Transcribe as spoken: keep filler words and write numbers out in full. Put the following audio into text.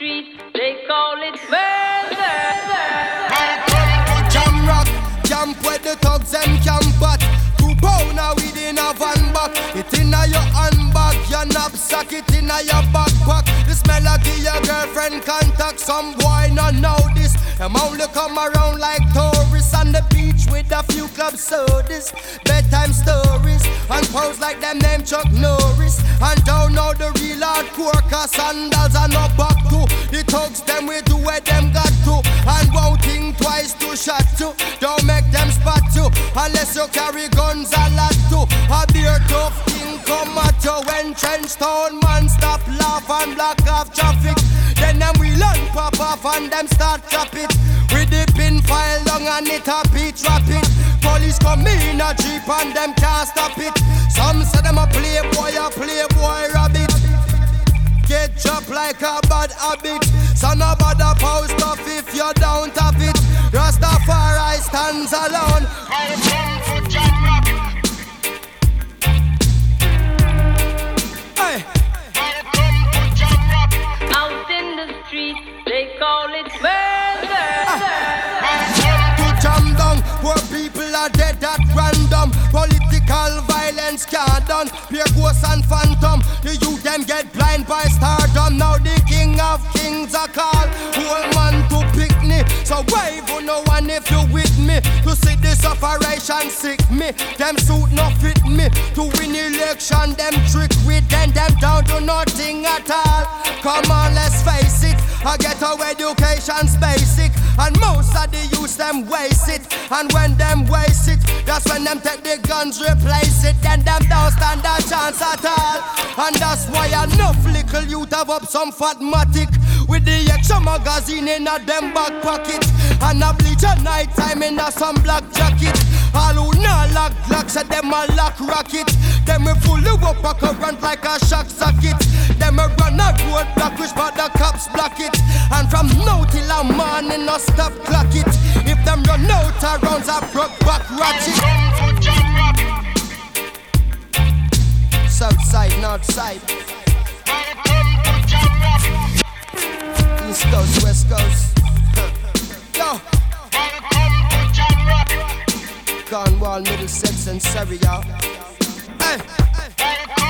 street, they call it murder. Jam rock, camp where the thugs and camp at. Two pounder within a van back. It inna your handbag, your knapsack, it inna your backpack. The smell of your girlfriend contact. Some boy not know this. Them only come around like tourists on the beach with a few club sodas, bedtime stories, and pose like them name Chuck Norris. And don't know the real hardcore, cause sandals are not back to. The thugs them we do where them got to. And won't think twice to shot to. Don't make them spot you, unless you carry guns a lot too. A beer tough king come at you when trench town man stop laugh and block off traffic. Then them we learn pop off and them start trap it. With the pin file long and it a beat rapid. Police come in a jeep and them can't stop it. Some say them a playboy, a playboy rabbit. Get dropped like a bad habit. So no bother post off if you don't have it. Rastafari stands alone. Hey. Out in the street, they call it murder. To jam down, poor people are dead at random. Political violence can't done. Pure ghosts and phantom. The youth them get blind by stardom. Now the king of kings are called. Whole man to pick me. So wave on no one if you with me. To see this operation sick me. Them suit no fit me. To win election them trick with them. Them down to nothing at all. Come on let's face it. I get our education's basic. And most of the youth them waste it. And when them waste it, that's when them take the guns replace it. Then them don't stand a chance at all. And that's why enough little youth have up some fatmatic with the extra magazine in a them back pocket. And a bleach at night time in a some black jacket. All who not lock glocks at them a lock rocket. Them we full of up a current like a shock socket. Them we run a road block which but the cops block it. And from now till a morning no stop clock it. If them run out of rounds a broke back ratchet. South side, north side, East coast, west coast. Yo, Cornwall, Middlesex and Surrey, y'all. Hey, hey.